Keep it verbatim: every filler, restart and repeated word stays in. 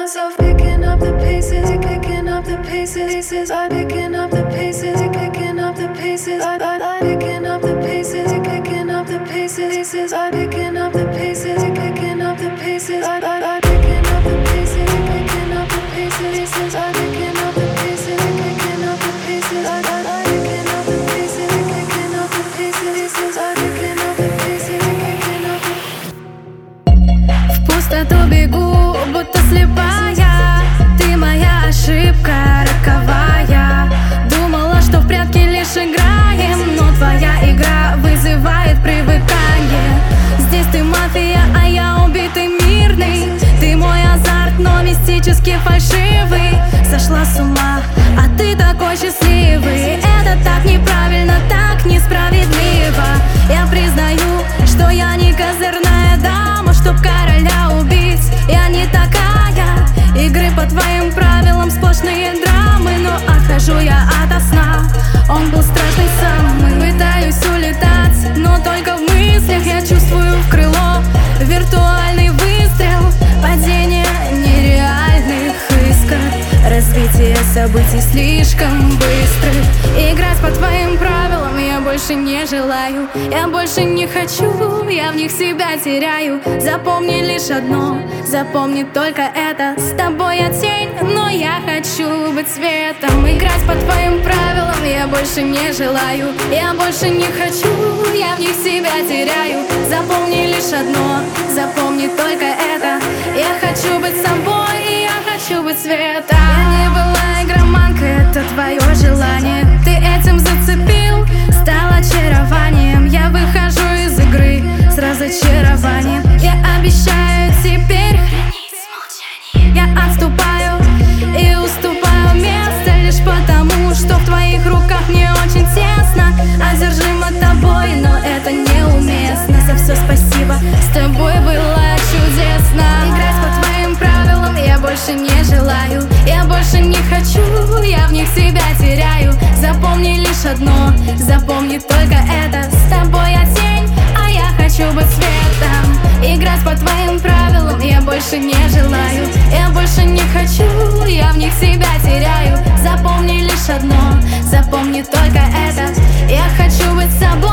myself picking up the pieces, picking up the pieces, I'm picking up the pieces, picking up the pieces, I'm picking up the pieces, picking up the pieces, I'm picking up the pieces, picking up the pieces, I'm picking up the pieces, picking up the pieces, I'm picking up the pieces, picking up the pieces, I'm picking up the pieces, picking up the pieces, I'm picking up the pieces, picking up the. В пустоту бегу, будто слепая. Ты моя ошибка роковая. Думала, что в прятки лишь играем, но твоя игра вызывает привыкание. Здесь ты мафия, а я убитый мирный. Ты мой азарт, но мистически фальшивый. Сошла с ума, а ты такой счастливый. Это так неправильно, так несправедливо. Я признаю, что я не козырная дама, чтоб короля убить. Я не такая. Игры по твоим правилам, сплошные драмы. Но отхожу я ото сна, он был страшный самый. Пытаюсь улетать, но только в мыслях. Я чувствую в крыло виртуальный выстрел. Падение нереальных искр, развитие событий слишком быстрых. Играть по твоим правилам я больше не желаю. Я больше не хочу, я в них себя теряю. Запомни лишь одно, запомни только это. С тобой я тень, но я хочу быть светом. Играть по твоим правилам я больше не желаю. Я больше не хочу, я в них себя теряю. Запомни лишь одно, запомни только это. Я хочу быть собой, и я хочу быть светом. Я не была игроманкой, это твое желание. Ты этим зацепил, стал очарованием. Я выхожу из игры с разочарованием. Я обещаю теперь хранить молчание. Я отступаю и уступаю место лишь потому, что в твоих руках мне очень тесно. Одержима тобой, но это неуместно. За все спасибо, с тобой было чудесно. Играть по твоим правилам я больше не желаю. Я больше не хочу, я в них себя теряю. Запомни лишь одно, запомни только это. С тобой я тень, а я хочу быть светом. Играть по твоим правилам я больше не желаю. Я больше не хочу, я в них себя теряю. Запомни лишь одно, запомни только это. Я хочу быть собой.